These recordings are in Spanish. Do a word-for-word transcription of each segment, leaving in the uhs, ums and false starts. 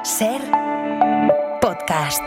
Ser podcast.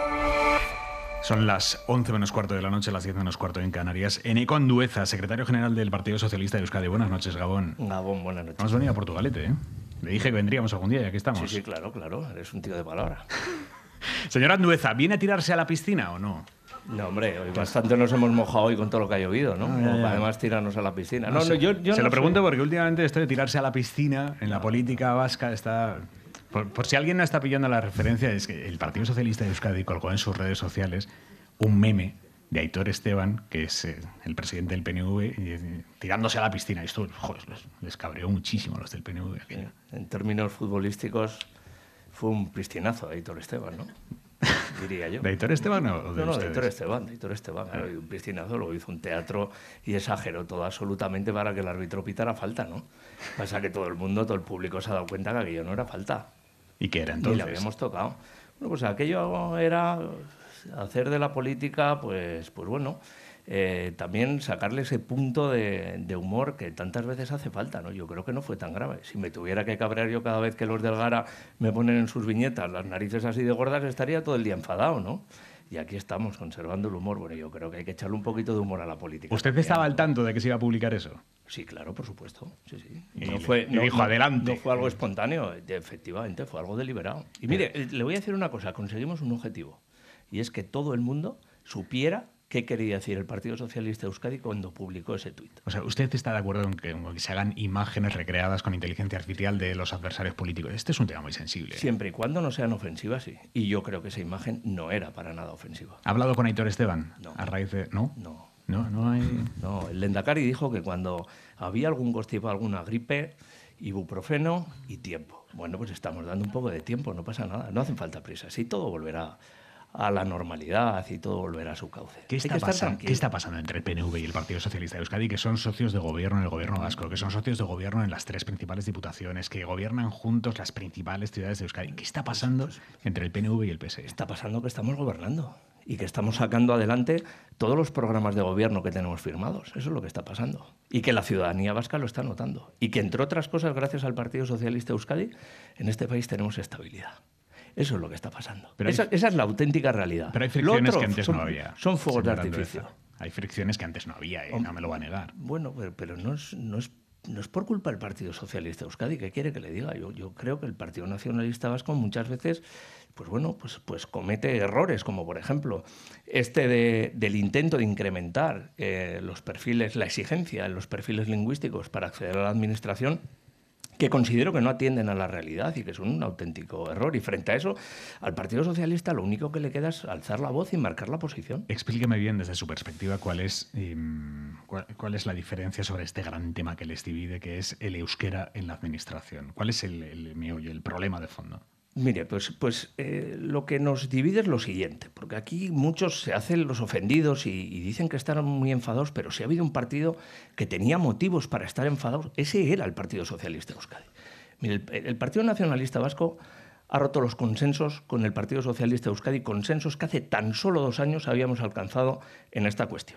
Son las once menos cuarto de la noche, las diez menos cuarto en Canarias. Eneco Andueza, secretario general del Partido Socialista de Euskadi. Buenas noches, Gabón. Gabón, buenas noches. Hemos venido a Portugalete, ¿eh? Le dije que vendríamos algún día y aquí estamos. Sí, sí, claro, claro. Eres un tío de palabra. Señor Andueza, ¿viene a tirarse a la piscina o no? No, hombre, hoy bastante nos hemos mojado hoy con todo lo que ha llovido, ¿no? No, ya, ya. Además, tirarnos a la piscina. No, No, no, sé. yo, yo Se no lo pregunto sé. porque últimamente esto de tirarse a la piscina en la política vasca está... Por, por si alguien no está pillando la referencia, es que el Partido Socialista de Euskadi colgó en sus redes sociales un meme de Aitor Esteban, que es eh, el presidente del P N V, y, eh, tirándose a la piscina. Y esto, joder, les, les cabreó muchísimo a los del P N V. Aquello. En términos futbolísticos, fue un pristinazo de Aitor Esteban, ¿no? Diría yo. ¿De Aitor Esteban o de No, no, de ustedes? Aitor Esteban, de Aitor Esteban. Claro, y un piscinazo, luego hizo un teatro y exageró todo absolutamente para que el árbitro pitara falta, ¿no? Pasa que todo el mundo, todo el público se ha dado cuenta que aquello no era falta. ¿Y qué era Ni entonces? le habíamos tocado. Bueno, pues aquello era hacer de la política, pues, pues bueno, eh, también sacarle ese punto de, de humor que tantas veces hace falta, ¿no? Yo creo que no fue tan grave. Si me tuviera que cabrear yo cada vez que los del Gara me ponen en sus viñetas las narices así de gordas, estaría todo el día enfadado, ¿no? Y aquí estamos, conservando el humor. Bueno, yo creo que hay que echarle un poquito de humor a la política. ¿Usted estaba al tanto de que se iba a publicar eso? Sí, claro, por supuesto. Sí, sí. Y No le- fue, y no, dijo, no- "Adelante". no fue algo espontáneo, de- efectivamente, fue algo deliberado. Y mire, eh, le voy a decir una cosa, conseguimos un objetivo, y es que todo el mundo supiera qué quería decir el Partido Socialista de Euskadi cuando publicó ese tuit. O sea, ¿usted está de acuerdo en que, en que se hagan imágenes recreadas con inteligencia artificial de los adversarios políticos? Este es un tema muy sensible. Siempre y cuando no sean ofensivas, sí. Y yo creo que esa imagen no era para nada ofensiva. ¿Ha hablado con Aitor Esteban? No. A raíz de... ¿No? No. No, no hay... No, el Lendakari dijo que cuando había algún constipado, alguna gripe, ibuprofeno y tiempo. Bueno, pues estamos dando un poco de tiempo, no pasa nada, no hacen falta prisas. Y todo volverá a la normalidad y todo volverá a su cauce. ¿Qué Hay está, que estar pasando, tranquilo. ¿Qué está pasando entre el P N V y el Partido Socialista de Euskadi, que son socios de gobierno en el gobierno vasco, que son socios de gobierno en las tres principales diputaciones, que gobiernan juntos las principales ciudades de Euskadi? ¿Qué está pasando entre el P N V y el P S E? Está pasando que estamos gobernando y que estamos sacando adelante todos los programas de gobierno que tenemos firmados. Eso es lo que está pasando. Y que la ciudadanía vasca lo está notando. Y que, entre otras cosas, gracias al Partido Socialista de Euskadi, en este país tenemos estabilidad. Eso es lo que está pasando. Pero hay- esa, esa es la auténtica realidad. Pero hay Lo fricciones otro que antes son, no había. Son fuegos de señor artificio. Andueza. Hay fricciones que antes no había, y no me lo va a negar. Bueno, pero, pero no, es, no, es, no es por culpa del Partido Socialista de Euskadi. ¿Qué quiere que le diga? Yo, yo creo que el Partido Nacionalista Vasco muchas veces pues bueno, pues, pues comete errores, como por ejemplo este de, del intento de incrementar eh, los perfiles, la exigencia en los perfiles lingüísticos para acceder a la administración, que considero que no atienden a la realidad y que son un auténtico error. Y frente a eso, al Partido Socialista lo único que le queda es alzar la voz y marcar la posición. Explíqueme bien desde su perspectiva cuál es, eh, cuál, cuál es la diferencia sobre este gran tema que les divide, que es el euskera en la administración. ¿Cuál es el, el meollo, el problema de fondo? Mire, pues, pues eh, lo que nos divide es lo siguiente, porque aquí muchos se hacen los ofendidos y, y dicen que están muy enfadados, pero si ha habido un partido que tenía motivos para estar enfadados, ese era el Partido Socialista de Euskadi. Mire, el, el Partido Nacionalista Vasco ha roto los consensos con el Partido Socialista de Euskadi, consensos que hace tan solo dos años habíamos alcanzado en esta cuestión.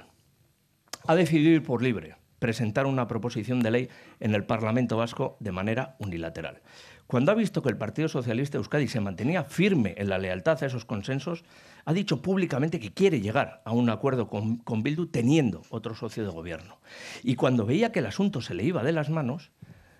Ha decidido ir por libre, presentar una proposición de ley en el Parlamento Vasco de manera unilateral. Cuando ha visto que el Partido Socialista de Euskadi se mantenía firme en la lealtad a esos consensos, ha dicho públicamente que quiere llegar a un acuerdo con, con Bildu teniendo otro socio de gobierno. Y cuando veía que el asunto se le iba de las manos,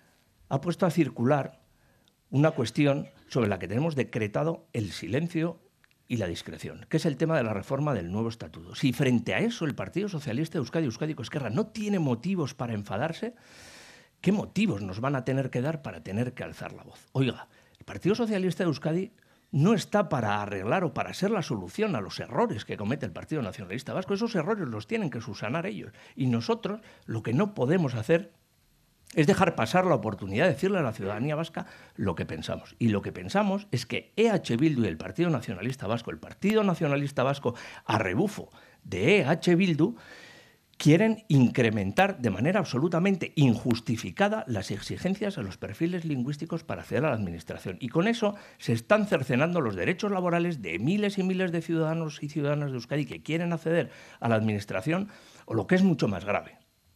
ha puesto a circular una cuestión sobre la que tenemos decretado el silencio y la discreción, que es el tema de la reforma del nuevo estatuto. Si frente a eso el Partido Socialista de Euskadi, Euskadi Esquerra, no tiene motivos para enfadarse, ¿qué motivos nos van a tener que dar para tener que alzar la voz? Oiga, el Partido Socialista de Euskadi no está para arreglar o para ser la solución a los errores que comete el Partido Nacionalista Vasco. Esos errores los tienen que subsanar ellos. Y nosotros lo que no podemos hacer es dejar pasar la oportunidad de decirle a la ciudadanía vasca lo que pensamos. Y lo que pensamos es que E H Bildu y el Partido Nacionalista Vasco, el Partido Nacionalista Vasco a rebufo de E H Bildu, quieren incrementar de manera absolutamente injustificada las exigencias a los perfiles lingüísticos para acceder a la administración. Y con eso se están cercenando los derechos laborales de miles y miles de ciudadanos y ciudadanas de Euskadi que quieren acceder a la administración, o lo que es mucho más grave,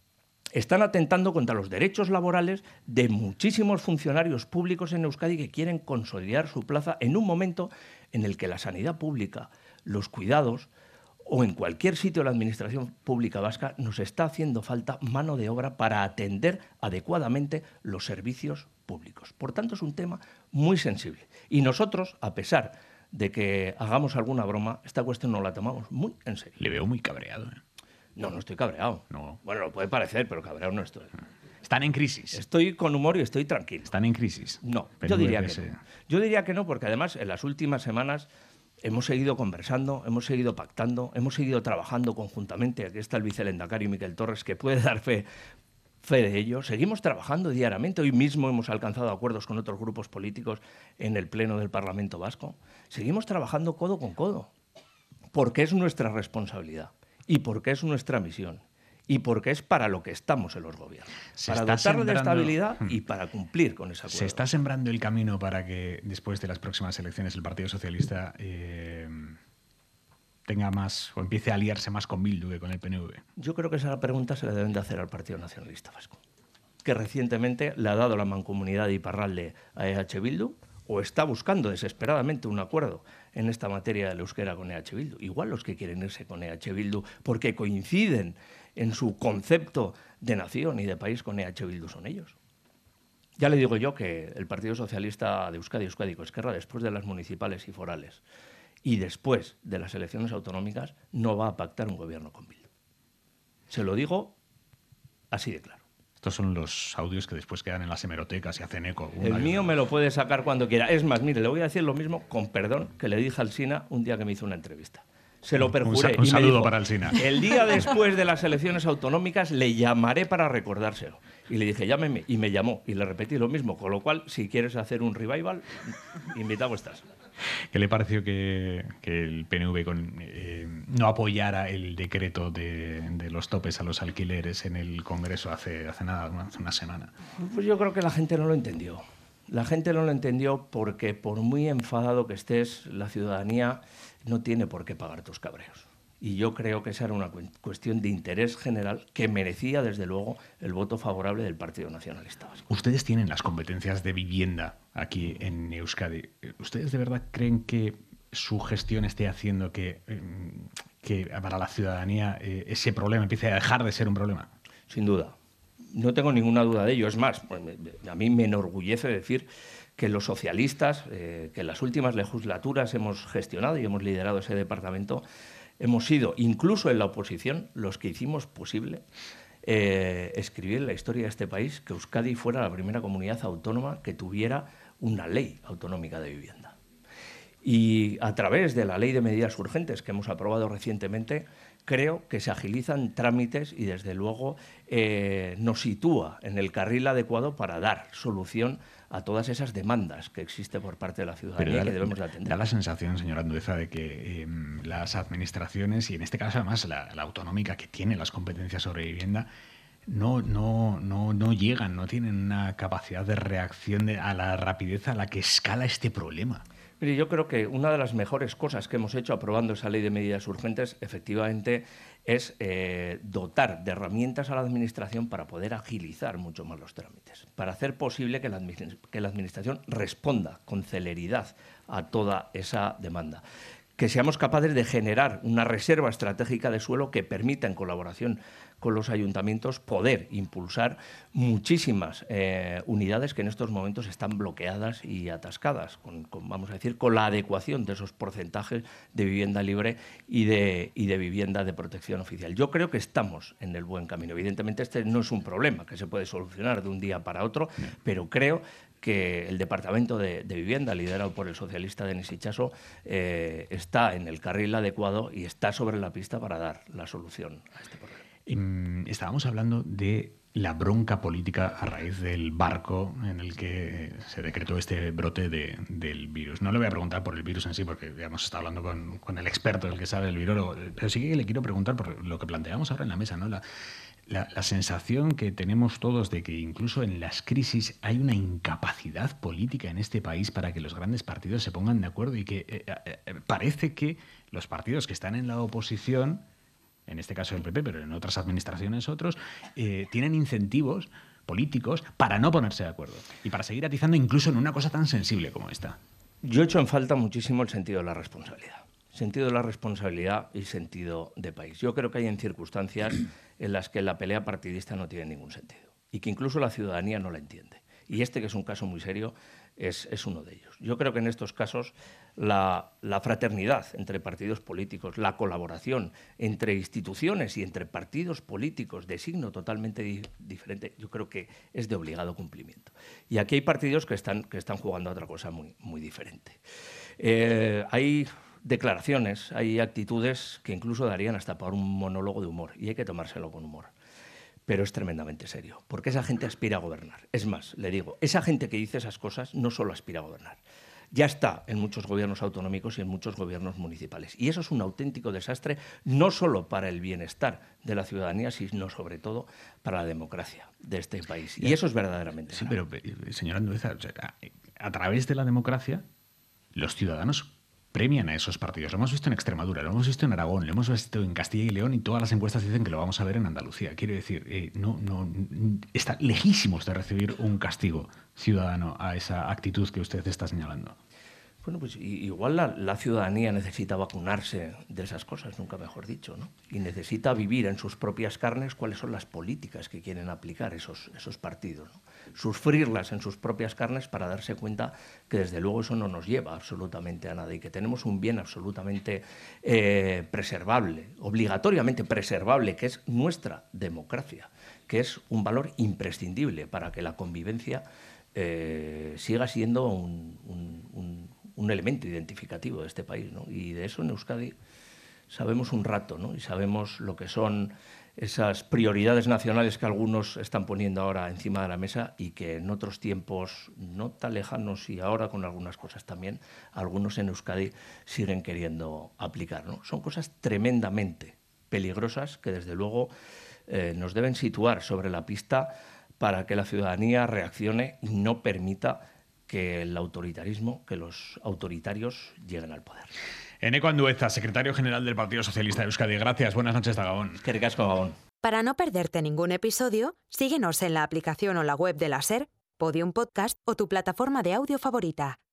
están atentando contra los derechos laborales de muchísimos funcionarios públicos en Euskadi que quieren consolidar su plaza en un momento en el que la sanidad pública, los cuidados o en cualquier sitio de la administración pública vasca nos está haciendo falta mano de obra para atender adecuadamente los servicios públicos. Por tanto, es un tema muy sensible. Y nosotros, a pesar de que hagamos alguna broma, esta cuestión nos la tomamos muy en serio. Le veo muy cabreado, ¿eh? No, no estoy cabreado. No. Bueno, lo puede parecer, pero cabreado no estoy. Están en crisis. Estoy con humor y estoy tranquilo. Están en crisis. No, Pero yo diría que ese... no. Yo diría que no, porque además en las últimas semanas hemos seguido conversando, hemos seguido pactando, hemos seguido trabajando conjuntamente. Aquí está el vicelendakari Miquel Torres, que puede dar fe, fe de ello. Seguimos trabajando diariamente. Hoy mismo hemos alcanzado acuerdos con otros grupos políticos en el Pleno del Parlamento Vasco. Seguimos trabajando codo con codo, porque es nuestra responsabilidad y porque es nuestra misión. Y porque es para lo que estamos en los gobiernos. Se Para está dotarle de sembrando- estabilidad y para cumplir con ese acuerdo. Se está sembrando el camino para que después de las próximas elecciones el Partido Socialista eh, tenga más o empiece a aliarse más con Bildu que con el P N V. Yo creo que esa pregunta se la deben de hacer al Partido Nacionalista Vasco, que recientemente le ha dado la mancomunidad de Iparralde a E H Bildu, o está buscando desesperadamente un acuerdo en esta materia del euskera con E H Bildu. Igual los que quieren irse con E H Bildu porque coinciden en su concepto de nación y de país con E H Bildu son ellos. Ya le digo yo que el Partido Socialista de Euskadi, Euskadi Esquerra, después de las municipales y forales y después de las elecciones autonómicas, no va a pactar un gobierno con Bildu. Se lo digo así de claro. Estos son los audios que después quedan en las hemerotecas y hacen eco. El mío me lo puede sacar cuando quiera. Es más, mire, le voy a decir lo mismo, con perdón, que le dije al Sina un día que me hizo una entrevista. Se lo perjuré. Un sa- un y me saludo dijo, para el Sina. El día después de las elecciones autonómicas le llamaré para recordárselo. Y le dije, llámeme. Y me llamó. Y le repetí lo mismo. Con lo cual, si quieres hacer un revival, invitado estás. ¿Qué le pareció que, que el P N V con, eh, no apoyara el decreto de, de los topes a los alquileres en el Congreso hace, hace nada, una- hace una semana? Pues yo creo que la gente no lo entendió. La gente no lo entendió porque, por muy enfadado que estés, la ciudadanía no tiene por qué pagar tus cabreos. Y yo creo que esa era una cu- cuestión de interés general que merecía, desde luego, el voto favorable del Partido Nacionalista Vasco. Ustedes tienen las competencias de vivienda aquí en Euskadi. ¿Ustedes de verdad creen que su gestión esté haciendo que, eh, que para la ciudadanía eh, ese problema empiece a dejar de ser un problema? Sin duda. No tengo ninguna duda de ello. Es más, pues, me- me- a mí me enorgullece decir que los socialistas, eh, que en las últimas legislaturas hemos gestionado y hemos liderado ese departamento, hemos sido, incluso en la oposición, los que hicimos posible eh, escribir en la historia de este país que Euskadi fuera la primera comunidad autónoma que tuviera una ley autonómica de vivienda. Y a través de la Ley de Medidas Urgentes que hemos aprobado recientemente, creo que se agilizan trámites y, desde luego, eh, nos sitúa en el carril adecuado para dar solución a todas esas demandas que existen por parte de la ciudadanía da, y que debemos de atender. Da la sensación, señor Andueza, de que eh, las administraciones, y en este caso además la, la autonómica que tiene las competencias sobre vivienda, no, no, no, no llegan, no tienen una capacidad de reacción de, a la rapidez a la que escala este problema. Mire, yo creo que una de las mejores cosas que hemos hecho aprobando esa ley de medidas urgentes, efectivamente, es eh, dotar de herramientas a la Administración para poder agilizar mucho más los trámites, para hacer posible que la, admi- que la Administración responda con celeridad a toda esa demanda. Que seamos capaces de generar una reserva estratégica de suelo que permita, en colaboración con los ayuntamientos, poder impulsar muchísimas eh, unidades que en estos momentos están bloqueadas y atascadas, con, con, vamos a decir, con la adecuación de esos porcentajes de vivienda libre y de, y de vivienda de protección oficial. Yo creo que estamos en el buen camino. Evidentemente, este no es un problema que se puede solucionar de un día para otro, pero creo que el Departamento de, de Vivienda, liderado por el socialista Denis Itxaso, eh, está en el carril adecuado y está sobre la pista para dar la solución a este problema. Eh, estábamos hablando de la bronca política a raíz del barco en el que se decretó este brote de, del virus. No le voy a preguntar por el virus en sí, porque ya hemos estado hablando con, con el experto, el que sabe del virólogo, pero sí que le quiero preguntar por lo que planteamos ahora en la mesa, ¿no? La, La, la sensación que tenemos todos de que incluso en las crisis hay una incapacidad política en este país para que los grandes partidos se pongan de acuerdo y que eh, eh, parece que los partidos que están en la oposición en este caso el P P, pero en otras administraciones otros, eh, tienen incentivos políticos para no ponerse de acuerdo y para seguir atizando incluso en una cosa tan sensible como esta. Yo echo en falta muchísimo el sentido de la responsabilidad. Sentido de la responsabilidad y sentido de país. Yo creo que hay en circunstancias en las que la pelea partidista no tiene ningún sentido y que incluso la ciudadanía no la entiende. Y este, que es un caso muy serio, es, es uno de ellos. Yo creo que en estos casos la, la fraternidad entre partidos políticos, la colaboración entre instituciones y entre partidos políticos de signo totalmente di diferente, yo creo que es de obligado cumplimiento. Y aquí hay partidos que están, que están jugando a otra cosa muy, muy diferente. Eh, hay declaraciones, hay actitudes que incluso darían hasta para un monólogo de humor, y hay que tomárselo con humor. Pero es tremendamente serio, porque esa gente aspira a gobernar. Es más, le digo, esa gente que dice esas cosas no solo aspira a gobernar, ya está en muchos gobiernos autonómicos y en muchos gobiernos municipales. Y eso es un auténtico desastre, no solo para el bienestar de la ciudadanía, sino sobre todo para la democracia de este país. Y eso es verdaderamente Sí, grave. pero, señor Andueza, a través de la democracia, los ciudadanos premian a esos partidos. Lo hemos visto en Extremadura, lo hemos visto en Aragón, lo hemos visto en Castilla y León, y todas las encuestas dicen que lo vamos a ver en Andalucía. Quiero decir, eh, no, no, está lejísimos de recibir un castigo ciudadano a esa actitud que usted está señalando. Bueno, pues igual la, la ciudadanía necesita vacunarse de esas cosas, nunca mejor dicho, ¿no? Y necesita vivir en sus propias carnes cuáles son las políticas que quieren aplicar esos, esos partidos, ¿no? Sufrirlas en sus propias carnes para darse cuenta que desde luego eso no nos lleva absolutamente a nada y que tenemos un bien absolutamente eh, preservable, obligatoriamente preservable, que es nuestra democracia, que es un valor imprescindible para que la convivencia eh, siga siendo un, un, un un elemento identificativo de este país, ¿no? Y de eso en Euskadi sabemos un rato, ¿no? Y sabemos lo que son esas prioridades nacionales que algunos están poniendo ahora encima de la mesa y que en otros tiempos no tan lejanos y ahora con algunas cosas también, algunos en Euskadi siguen queriendo aplicar, ¿no? Son cosas tremendamente peligrosas que desde luego eh, nos deben situar sobre la pista para que la ciudadanía reaccione y no permita que el autoritarismo, que los autoritarios lleguen al poder. Eneco Andueza, secretario general del Partido Socialista de Euskadi. Gracias, buenas noches, Gabón. Que ricasco, Gabón. Para no perderte ningún episodio, síguenos en la aplicación o la web de la SER, Podium Podcast o tu plataforma de audio favorita.